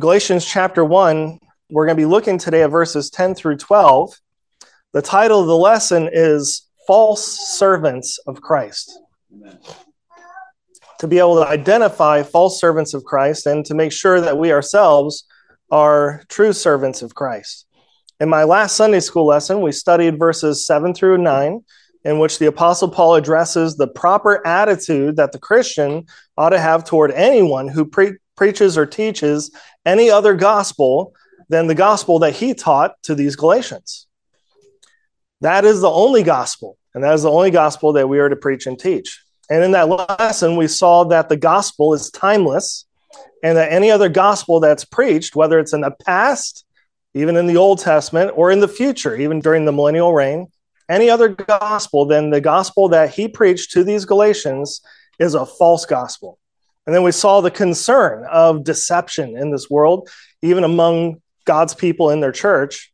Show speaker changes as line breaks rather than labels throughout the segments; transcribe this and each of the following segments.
Galatians chapter 1, we're going to be looking today at verses 10 through 12. The title of the lesson is False Servants of Christ. Amen. To be able to identify false servants of Christ and to make sure that we ourselves are true servants of Christ. In my last Sunday school lesson, we studied verses 7 through 9, in which the Apostle Paul addresses the proper attitude that the Christian ought to have toward anyone who preaches or teaches any other gospel than the gospel that he taught to these Galatians. That is the only gospel, and that is the only gospel that we are to preach and teach. And in that lesson, we saw that the gospel is timeless, and that any other gospel that's preached, whether it's in the past, even in the Old Testament, or in the future, even during the millennial reign, any other gospel than the gospel that he preached to these Galatians is a false gospel. And then we saw the concern of deception in this world, even among God's people in their church,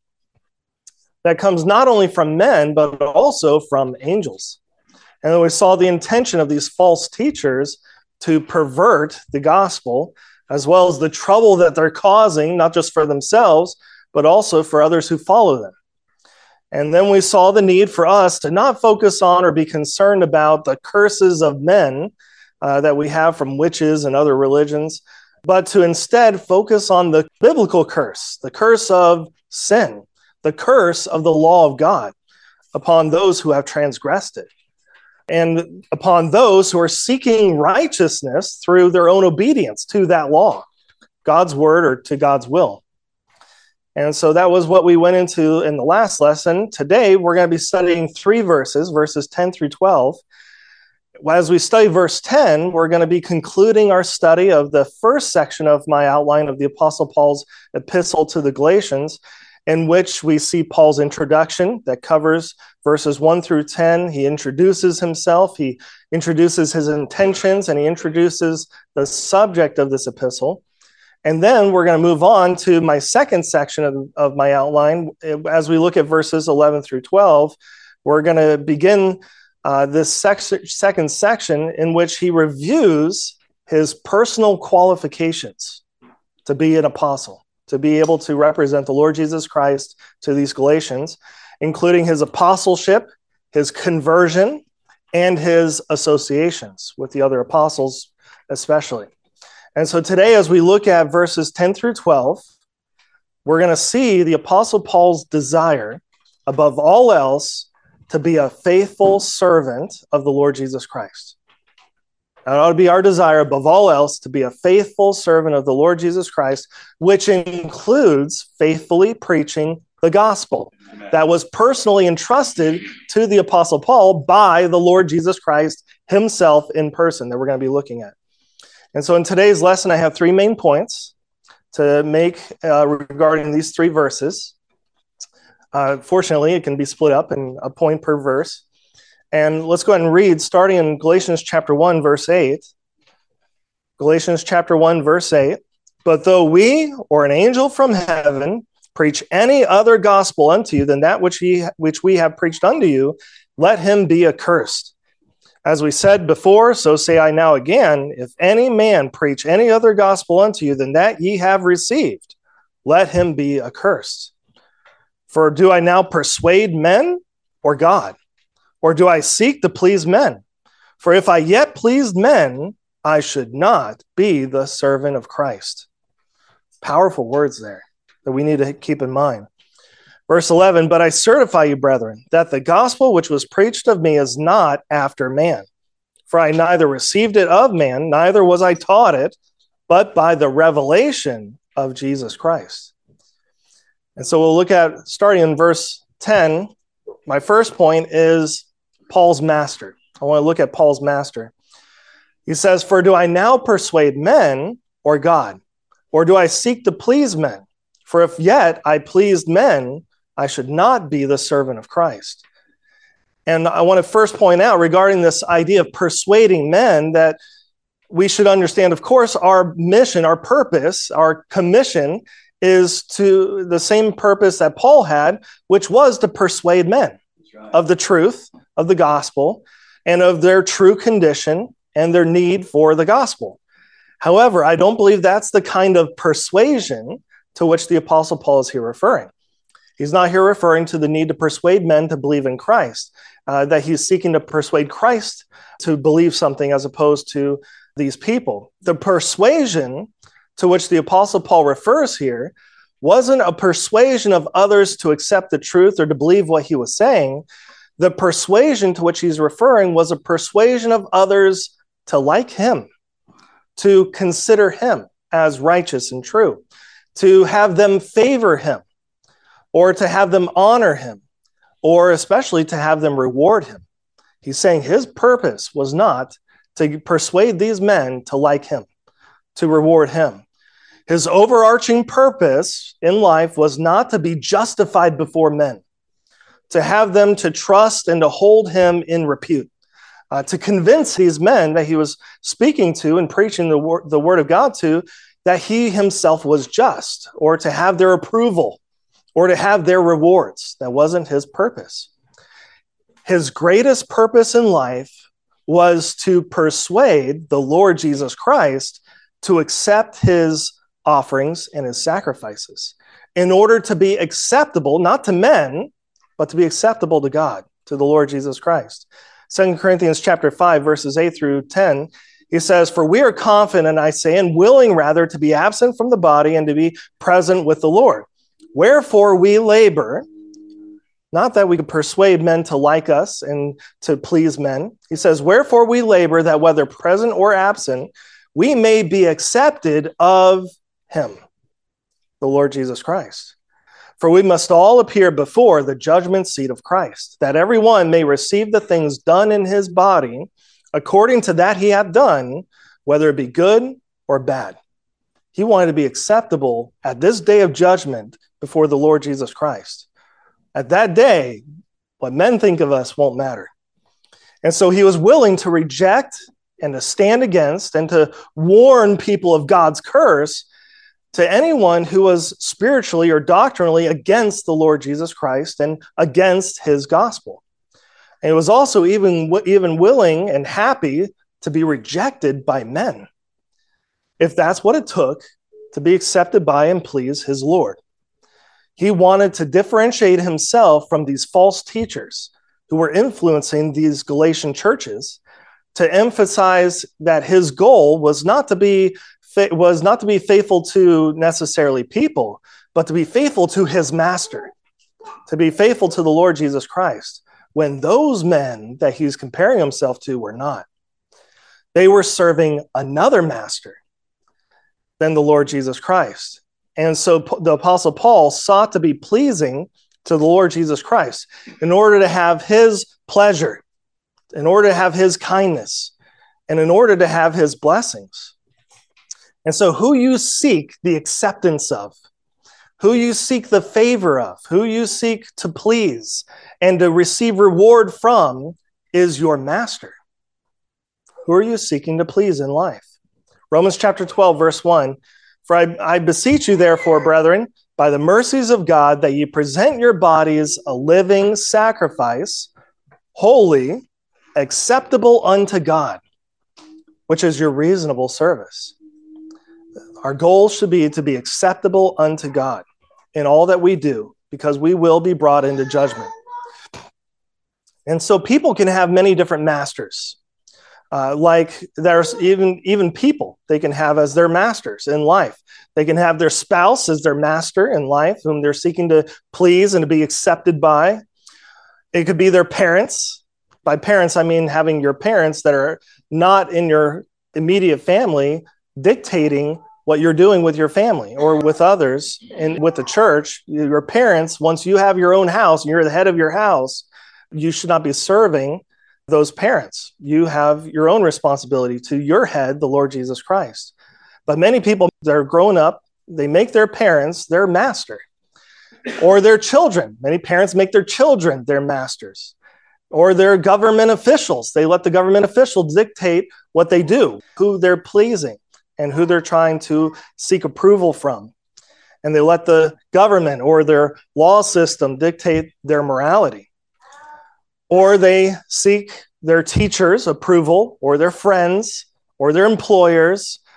that comes not only from men, but also from angels. And then we saw the intention of these false teachers to pervert the gospel, as well as the trouble that they're causing, not just for themselves, but also for others who follow them. And then we saw the need for us to not focus on or be concerned about the curses of men that we have from witches and other religions, but to instead focus on the biblical curse, the curse of sin, the curse of the law of God upon those who have transgressed it, and upon those who are seeking righteousness through their own obedience to that law, God's word or to God's will. And so that was what we went into in the last lesson. Today, we're going to be studying 3 verses, verses 10 through 12. As we study verse 10, we're going to be concluding our study of the first section of my outline of the Apostle Paul's epistle to the Galatians, in which we see Paul's introduction that covers verses 1 through 10. He introduces himself, he introduces his intentions, and he introduces the subject of this epistle. And then we're going to move on to my second section of my outline. As we look at verses 11 through 12, we're going to begin this second section in which he reviews his personal qualifications to be an apostle, to be able to represent the Lord Jesus Christ to these Galatians, including his apostleship, his conversion, and his associations with the other apostles especially. And so today, as we look at verses 10 through 12, we're going to see the Apostle Paul's desire, above all else, to be a faithful servant of the Lord Jesus Christ. That ought to be our desire, above all else, to be a faithful servant of the Lord Jesus Christ, which includes faithfully preaching the gospel. Amen. That was personally entrusted to the Apostle Paul by the Lord Jesus Christ himself in person that we're going to be looking at. And so in today's lesson, I have 3 main points to make regarding these 3 verses. Fortunately, it can be split up in a point per verse. And let's go ahead and read, starting in Galatians chapter 1, verse 8. Galatians chapter 1, verse 8. But though we or an angel from heaven preach any other gospel unto you than that which we have preached unto you, let him be accursed. As we said before, so say I now again, if any man preach any other gospel unto you than that ye have received, let him be accursed. For do I now persuade men or God? Or do I seek to please men? For if I yet pleased men, I should not be the servant of Christ. Powerful words there that we need to keep in mind. Verse 11, but I certify you, brethren, that the gospel which was preached of me is not after man. For I neither received it of man, neither was I taught it, but by the revelation of Jesus Christ. And so we'll look at, starting in verse 10, my first point is Paul's master. I want to look at Paul's master. He says, for do I now persuade men or God? Or do I seek to please men? For if yet I pleased men, I should not be the servant of Christ. And I want to first point out regarding this idea of persuading men that we should understand, of course, our mission, our purpose, our commission is to the same purpose that Paul had, which was to persuade men of the truth of the gospel and of their true condition and their need for the gospel. However, I don't believe that's the kind of persuasion to which the Apostle Paul is here referring. He's not here referring to the need to persuade men to believe in Christ, that he's seeking to persuade Christ to believe something as opposed to these people. The persuasion to which the Apostle Paul refers here wasn't a persuasion of others to accept the truth or to believe what he was saying. The persuasion to which he's referring was a persuasion of others to like him, to consider him as righteous and true, to have them favor him, or to have them honor him, or especially to have them reward him. He's saying his purpose was not to persuade these men to like him, to reward him. His overarching purpose in life was not to be justified before men, to have them to trust and to hold him in repute, to convince these men that he was speaking to and preaching the word of God to, that he himself was just, or to have their approval, or to have their rewards. That wasn't his purpose. His greatest purpose in life was to persuade the Lord Jesus Christ to accept his offerings and his sacrifices in order to be acceptable, not to men, but to be acceptable to God, to the Lord Jesus Christ. 2 Corinthians chapter 5, verses 8 through 10, he says, "For we are confident, I say, and willing rather to be absent from the body and to be present with the Lord. Wherefore we labor," not that we could persuade men to like us and to please men. He says, "Wherefore we labor that whether present or absent, we may be accepted of him," the Lord Jesus Christ. "For we must all appear before the judgment seat of Christ, that every one may receive the things done in his body according to that he hath done, whether it be good or bad." He wanted to be acceptable at this day of judgment before the Lord Jesus Christ. At that day, what men think of us won't matter. And so he was willing to reject and to stand against and to warn people of God's curse to anyone who was spiritually or doctrinally against the Lord Jesus Christ and against his gospel. And he was also even willing and happy to be rejected by men, if that's what it took to be accepted by and please his Lord. He wanted to differentiate himself from these false teachers who were influencing these Galatian churches, to emphasize that his goal was not to be faithful to necessarily people, but to be faithful to his master, to be faithful to the Lord Jesus Christ, when those men that he's comparing himself to were not. They were serving another master than the Lord Jesus Christ. And so the Apostle Paul sought to be pleasing to the Lord Jesus Christ in order to have his pleasure, in order to have his kindness, and in order to have his blessings. And so who you seek the acceptance of, who you seek the favor of, who you seek to please and to receive reward from is your master. Who are you seeking to please in life? Romans chapter 12, verse 1, "For I beseech you, therefore, brethren, by the mercies of God, that ye present your bodies a living sacrifice, holy, acceptable unto God, which is your reasonable service." Our goal should be to be acceptable unto God in all that we do, because we will be brought into judgment. And so people can have many different masters. Like there's even people they can have as their masters in life. They can have their spouse as their master in life, whom they're seeking to please and to be accepted by. It could be their parents. By parents, I mean having your parents that are not in your immediate family dictating what you're doing with your family or with others and with the church. Your parents, once you have your own house and you're the head of your house, you should not be serving those parents. You have your own responsibility to your head, the Lord Jesus Christ. But many people that are grown up, they make their parents their master, or their children. Many parents make their children their masters, or their government officials. They let the government officials dictate what they do, who they're pleasing, and who they're trying to seek approval from. And they let the government or their law system dictate their morality. Or they seek their teachers' approval, or their friends, or their employers,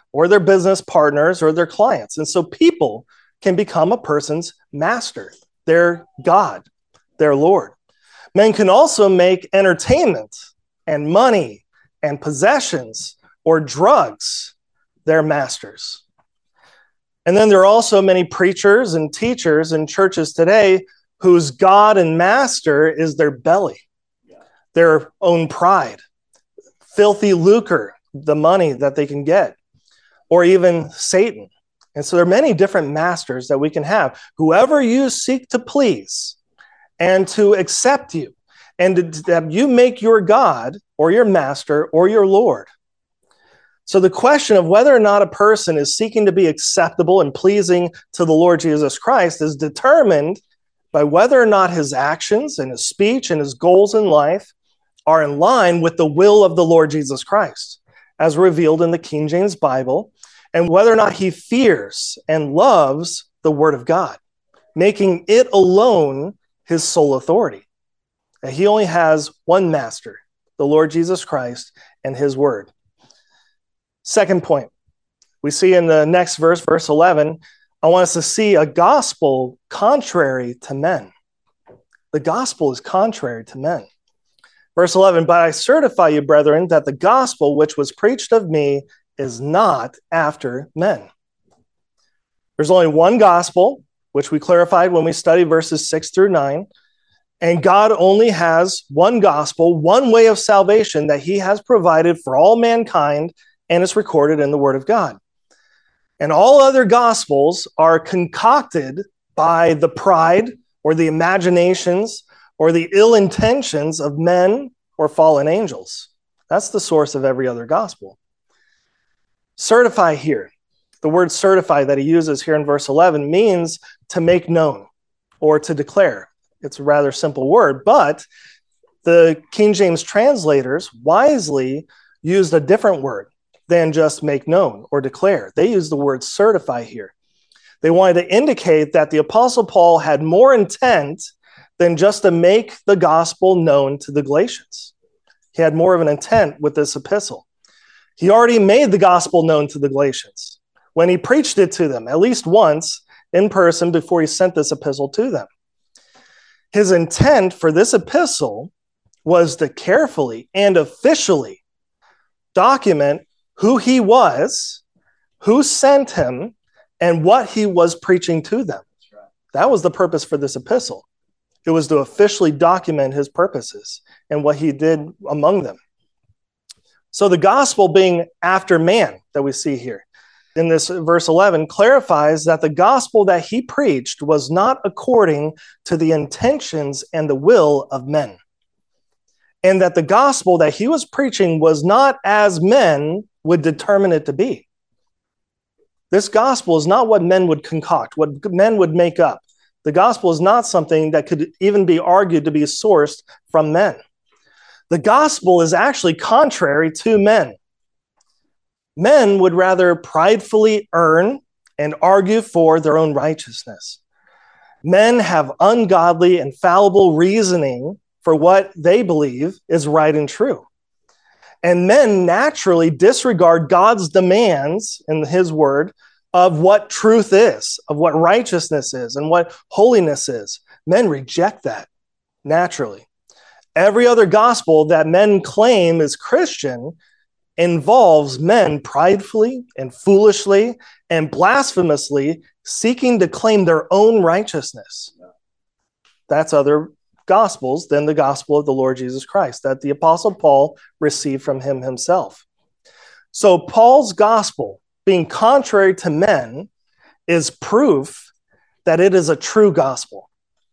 or their business partners or their clients. And so people can become a person's master, their God, their Lord. Men can also make entertainment and money and possessions or drugs their masters. And then there are also many preachers and teachers in churches today whose God and master is their belly, their own pride, filthy lucre, the money that they can get, or even Satan. And so there are many different masters that we can have. Whoever you seek to please and to accept you, and that you make your God or your master or your Lord. So the question of whether or not a person is seeking to be acceptable and pleasing to the Lord Jesus Christ is determined by whether or not his actions and his speech and his goals in life are in line with the will of the Lord Jesus Christ, as revealed in the King James Bible, and whether or not he fears and loves the Word of God, making it alone his sole authority. And he only has one master, the Lord Jesus Christ and his Word. Second point, we see in the next verse, verse 11, I want us to see a gospel contrary to men. The gospel is contrary to men. Verse 11, but I certify you, brethren, that the gospel which was preached of me is not after men. There's only one gospel, which we clarified when we studied verses 6 through 9. And God only has one gospel, one way of salvation that he has provided for all mankind, and it's recorded in the Word of God. And all other gospels are concocted by the pride or the imaginations or the ill intentions of men or fallen angels. That's the source of every other gospel. Certify here, the word certify that he uses here in verse 11 means to make known or to declare. It's a rather simple word, but the King James translators wisely used a different word than just make known or declare. They used the word certify here. They wanted to indicate that the Apostle Paul had more intent than just to make the gospel known to the Galatians. He had more of an intent with this epistle. He already made the gospel known to the Galatians when he preached it to them, at least once in person before he sent this epistle to them. His intent for this epistle was to carefully and officially document who he was, who sent him, and what he was preaching to them. That was the purpose for this epistle. It was to officially document his purposes and what he did among them. So the gospel being after man that we see here in this verse 11 clarifies that the gospel that he preached was not according to the intentions and the will of men. And that the gospel that he was preaching was not as men would determine it to be. This gospel is not what men would concoct, what men would make up. The gospel is not something that could even be argued to be sourced from men. The gospel is actually contrary to men. Men would rather pridefully earn and argue for their own righteousness. Men have ungodly and fallible reasoning for what they believe is right and true. And men naturally disregard God's demands in his word of what truth is, of what righteousness is, and what holiness is. Men reject that naturally. Every other gospel that men claim is Christian involves men pridefully and foolishly and blasphemously seeking to claim their own righteousness. That's other gospels than the gospel of the Lord Jesus Christ that the Apostle Paul received from him himself. So Paul's gospel, being contrary to men, is proof that it is a true gospel.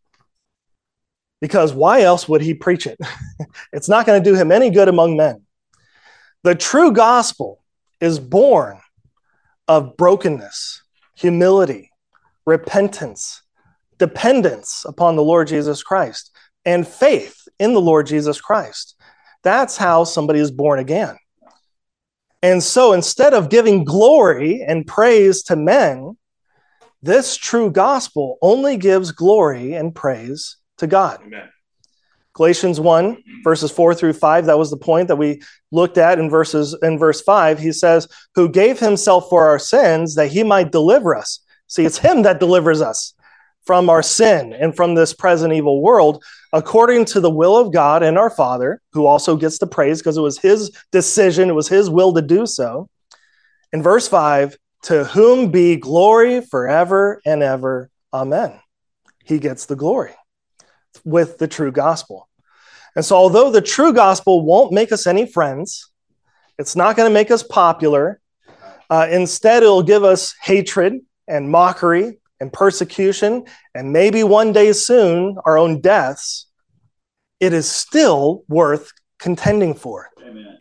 Because why else would he preach it? It's not going to do him any good among men. The true gospel is born of brokenness, humility, repentance, dependence upon the Lord Jesus Christ, and faith in the Lord Jesus Christ. That's how somebody is born again. And so instead of giving glory and praise to men, this true gospel only gives glory and praise to God.
Amen.
Galatians 1, verses 4 through 5, that was the point that we looked at in verse 5. He says, who gave himself for our sins that he might deliver us. See, it's him that delivers us from our sin and from this present evil world, according to the will of God and our Father, who also gets the praise because it was his decision, it was his will to do so. In verse 5, to whom be glory forever and ever. Amen. He gets the glory with the true gospel. And so although the true gospel won't make us any friends, it's not going to make us popular. Instead, it'll give us hatred and mockery and persecution, and maybe one day soon, our own deaths. It is still worth contending for. Amen.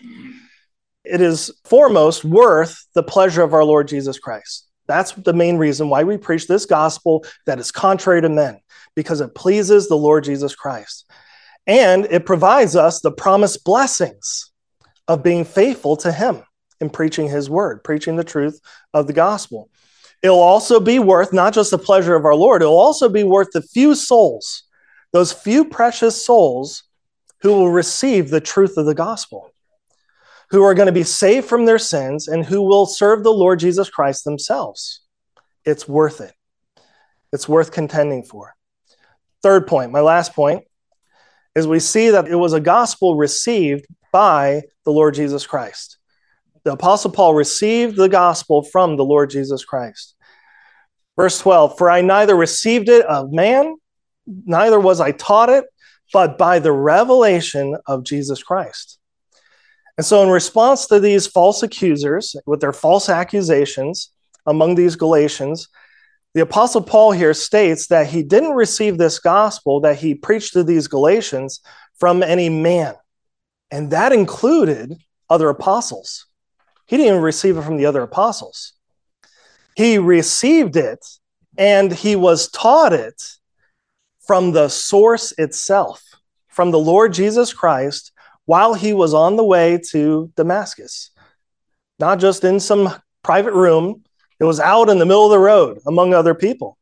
It is foremost worth the pleasure of our Lord Jesus Christ. That's the main reason why we preach this gospel that is contrary to men, because it pleases the Lord Jesus Christ. And it provides us the promised blessings of being faithful to him in preaching his word, preaching the truth of the gospel. It'll also be worth not just the pleasure of our Lord, it'll also be worth the few souls, those few precious souls who will receive the truth of the gospel, who are going to be saved from their sins and who will serve the Lord Jesus Christ themselves. It's worth it. It's worth contending for. Third point, my last point, is we see that it was a gospel received by the Lord Jesus Christ. The Apostle Paul received the gospel from the Lord Jesus Christ. Verse 12, for I neither received it of man, neither was I taught it, but by the revelation of Jesus Christ. And so in response to these false accusers with their false accusations among these Galatians, the Apostle Paul here states that he didn't receive this gospel that he preached to these Galatians from any man. And that included other apostles. He didn't even receive it from the other apostles. He received it and he was taught it from the source itself, from the Lord Jesus Christ, while he was on the way to Damascus. Not just in some private room, it was out in the middle of the road among other people.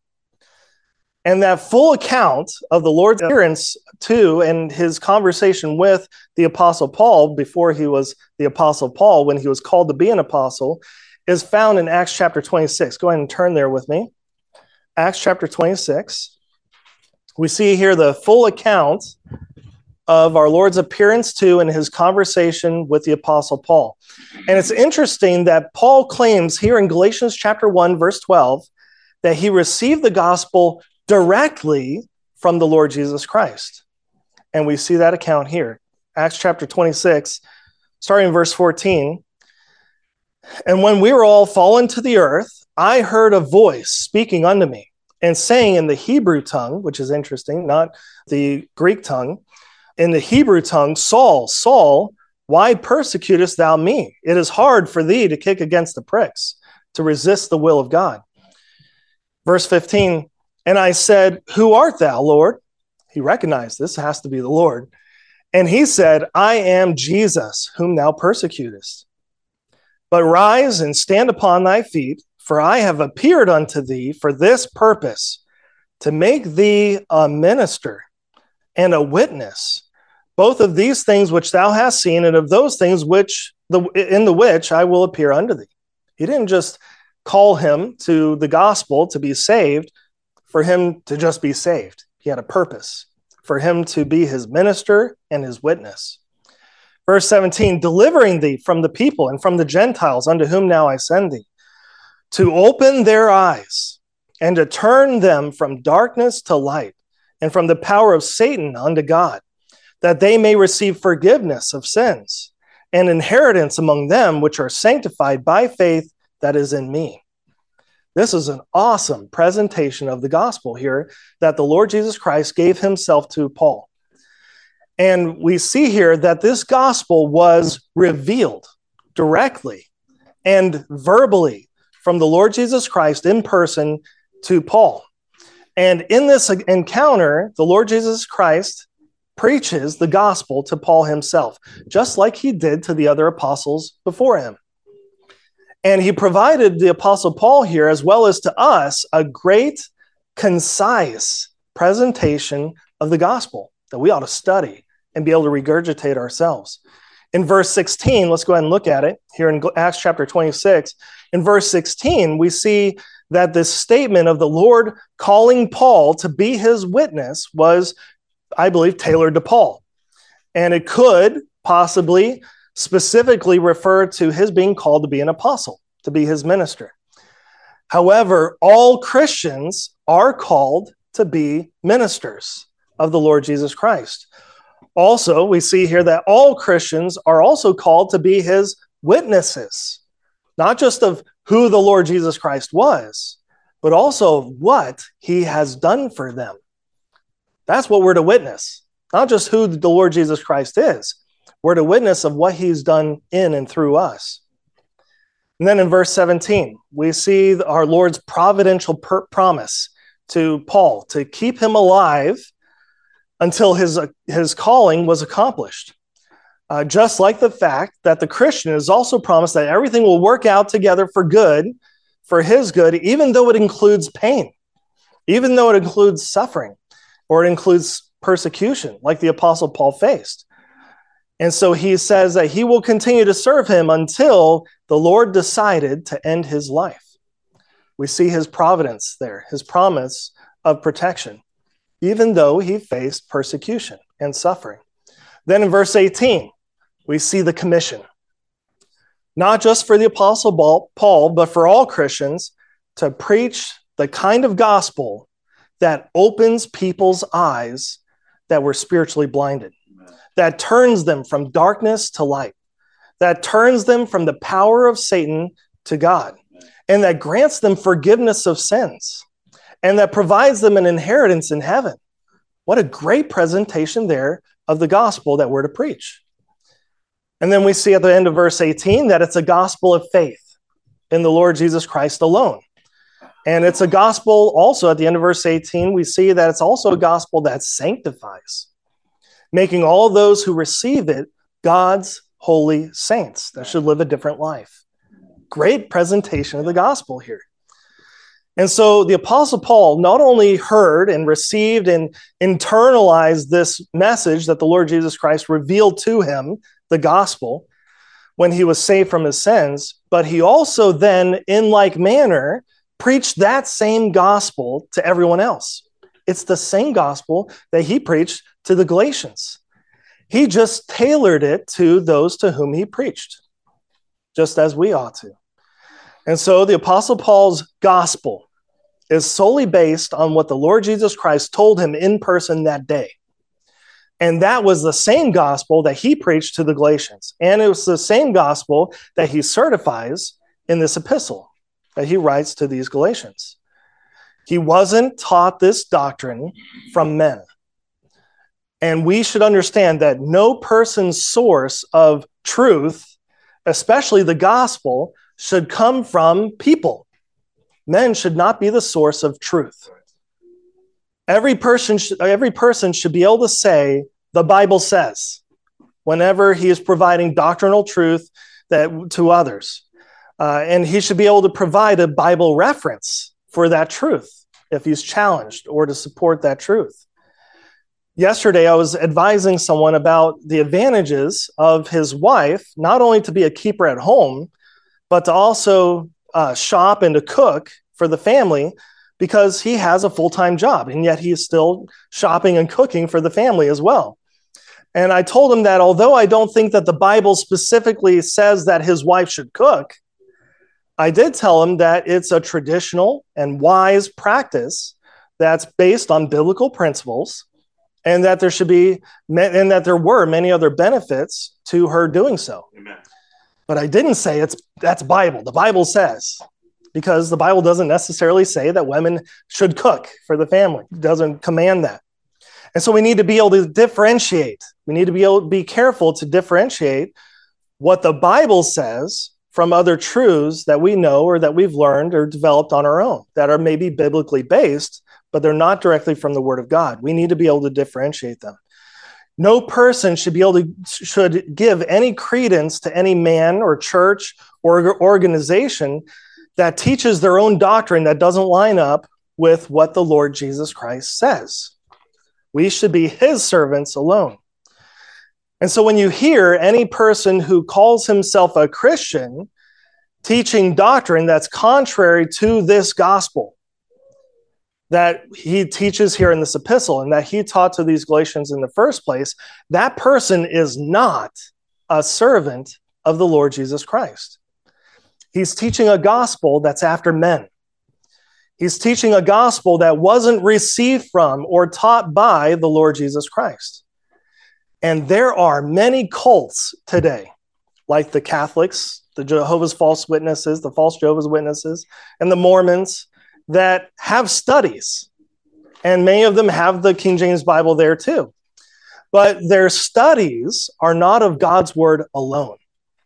And that full account of the Lord's appearance to and his conversation with the Apostle Paul before he was the Apostle Paul, when he was called to be an apostle, is found in Acts chapter 26. Go ahead and turn there with me. Acts chapter 26. We see here the full account of our Lord's appearance to and his conversation with the Apostle Paul. And it's interesting that Paul claims here in Galatians chapter 1, verse 12, that he received the gospel directly from the Lord Jesus Christ. And we see that account here. Acts chapter 26, starting in verse 14. And when we were all fallen to the earth, I heard a voice speaking unto me and saying in the Hebrew tongue, which is interesting, not the Greek tongue, in the Hebrew tongue, Saul, Saul, why persecutest thou me? It is hard for thee to kick against the pricks, to resist the will of God. Verse 15, and I said, who art thou, Lord? He recognized this has to be the Lord. And he said, I am Jesus, whom thou persecutest. But rise and stand upon thy feet, for I have appeared unto thee for this purpose, to make thee a minister and a witness, both of these things which thou hast seen, and of those things in the which I will appear unto thee. He didn't just call him to the gospel to be saved for him to just be saved. He had a purpose for him to be his minister and his witness. Verse 17, delivering thee from the people and from the Gentiles unto whom now I send thee, to open their eyes and to turn them from darkness to light and from the power of Satan unto God, that they may receive forgiveness of sins and inheritance among them which are sanctified by faith that is in me. This is an awesome presentation of the gospel here that the Lord Jesus Christ gave himself to Paul. And we see here that this gospel was revealed directly and verbally from the Lord Jesus Christ in person to Paul. And in this encounter, the Lord Jesus Christ preaches the gospel to Paul himself, just like he did to the other apostles before him. And he provided the Apostle Paul here, as well as to us, a great, concise presentation of the gospel that we ought to study and be able to regurgitate ourselves. In verse 16, let's go ahead and look at it here in Acts chapter 26. In verse 16, we see that this statement of the Lord calling Paul to be his witness was, I believe, tailored to Paul. And it could possibly specifically refer to his being called to be an apostle, to be his minister. However, all Christians are called to be ministers of the Lord Jesus Christ. Also, we see here that all Christians are also called to be his witnesses, not just of who the Lord Jesus Christ was, but also of what he has done for them. That's what we're to witness, not just who the Lord Jesus Christ is. We're to witness of what he's done in and through us. And then in verse 17, we see our Lord's providential promise to Paul to keep him alive until his calling was accomplished. Just like the fact that the Christian is also promised that everything will work out together for good, for his good, even though it includes pain, even though it includes suffering, or it includes persecution, like the Apostle Paul faced. And so he says that he will continue to serve him until the Lord decided to end his life. We see his providence there, his promise of protection, even though he faced persecution and suffering. Then in verse 18, we see the commission, not just for the Apostle Paul, but for all Christians, to preach the kind of gospel that opens people's eyes that were spiritually blinded, that turns them from darkness to light, that turns them from the power of Satan to God, and that grants them forgiveness of sins, and that provides them an inheritance in heaven. What a great presentation there of the gospel that we're to preach. And then we see at the end of verse 18 that it's a gospel of faith in the Lord Jesus Christ alone. And it's a gospel also at the end of verse 18, we see that it's also a gospel that sanctifies, making all those who receive it God's holy saints that should live a different life. Great presentation of the gospel here. And so the Apostle Paul not only heard and received and internalized this message that the Lord Jesus Christ revealed to him, the gospel, when he was saved from his sins, but he also then, in like manner, preached that same gospel to everyone else. It's the same gospel that he preached to the Galatians. He just tailored it to those to whom he preached, just as we ought to. And so the Apostle Paul's gospel is solely based on what the Lord Jesus Christ told him in person that day. And that was the same gospel that he preached to the Galatians. And it was the same gospel that he certifies in this epistle that he writes to these Galatians. He wasn't taught this doctrine from men. And we should understand that no person's source of truth, especially the gospel, should come from people. Men should not be the source of truth. Every person should be able to say, the Bible says, whenever he is providing doctrinal truth to others. And he should be able to provide a Bible reference for that truth if he's challenged or to support that truth. Yesterday, I was advising someone about the advantages of his wife, not only to be a keeper at home, but to also shop and to cook for the family, because he has a full-time job, and yet he is still shopping and cooking for the family as well. And I told him that although I don't think that the Bible specifically says that his wife should cook, I did tell him that it's a traditional and wise practice that's based on biblical principles, and that there were many other benefits to her doing so. Amen. But I didn't say that's Bible. The Bible says, because the Bible doesn't necessarily say that women should cook for the family. It doesn't command that. And so we need to be able to differentiate. We need to be able to be careful to differentiate what the Bible says from other truths that we know or that we've learned or developed on our own that are maybe biblically based, but they're not directly from the Word of God. We need to be able to differentiate them. No person should give any credence to any man or church or organization that teaches their own doctrine that doesn't line up with what the Lord Jesus Christ says. We should be his servants alone. And so when you hear any person who calls himself a Christian teaching doctrine that's contrary to this gospel that he teaches here in this epistle and that he taught to these Galatians in the first place, that person is not a servant of the Lord Jesus Christ. He's teaching a gospel that's after men. He's teaching a gospel that wasn't received from or taught by the Lord Jesus Christ. And there are many cults today, like the Catholics, the Jehovah's False Witnesses, the false Jehovah's Witnesses, and the Mormons that have studies. And many of them have the King James Bible there too. But their studies are not of God's word alone.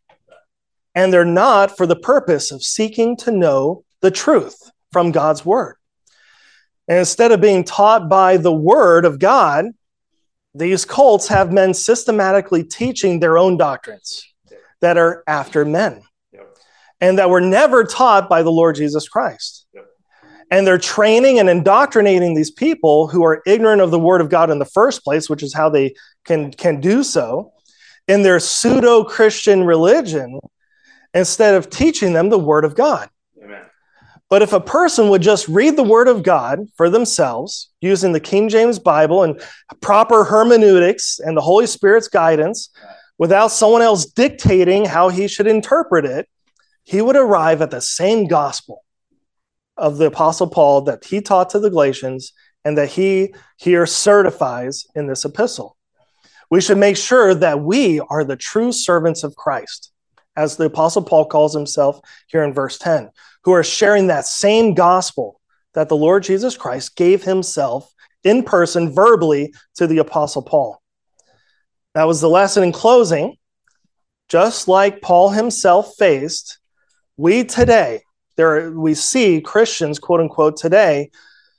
And they're not for the purpose of seeking to know the truth from God's word. And instead of being taught by the word of God, these cults have men systematically teaching their own doctrines that are after men and that were never taught by the Lord Jesus Christ. And they're training and indoctrinating these people who are ignorant of the word of God in the first place, which is how they can do so, in their pseudo-Christian religion, instead of teaching them the word of God. Amen. But if a person would just read the word of God for themselves, using the King James Bible and proper hermeneutics and the Holy Spirit's guidance, without someone else dictating how he should interpret it, he would arrive at the same gospel of the Apostle Paul that he taught to the Galatians and that he here certifies in this epistle. We should make sure that we are the true servants of Christ, as the Apostle Paul calls himself here in verse 10, who are sharing that same gospel that the Lord Jesus Christ gave himself in person verbally to the Apostle Paul. That was the lesson in closing. Just like Paul himself faced, we today, we see Christians, quote unquote, today,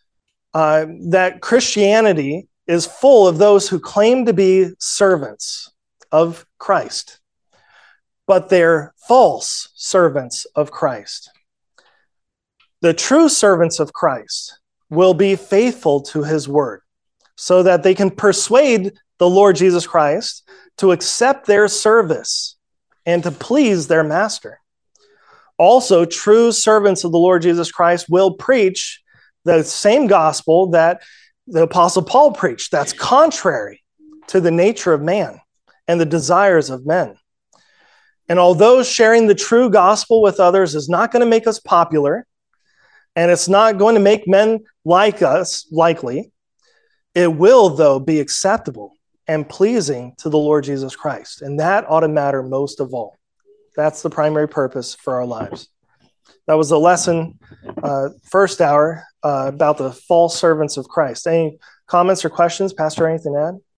that Christianity is full of those who claim to be servants of Christ, but they're false servants of Christ. The true servants of Christ will be faithful to his word so that they can persuade the Lord Jesus Christ to accept their service and to please their master. Also, true servants of the Lord Jesus Christ will preach the same gospel that the Apostle Paul preached. That's contrary to the nature of man and the desires of men. And although sharing the true gospel with others is not going to make us popular, and it's not going to make men like us, likely, it will, though, be acceptable and pleasing to the Lord Jesus Christ. And that ought to matter most of all. That's the primary purpose for our lives. That was the lesson, first hour, about the false servants of Christ. Any comments or questions? Pastor, anything to add?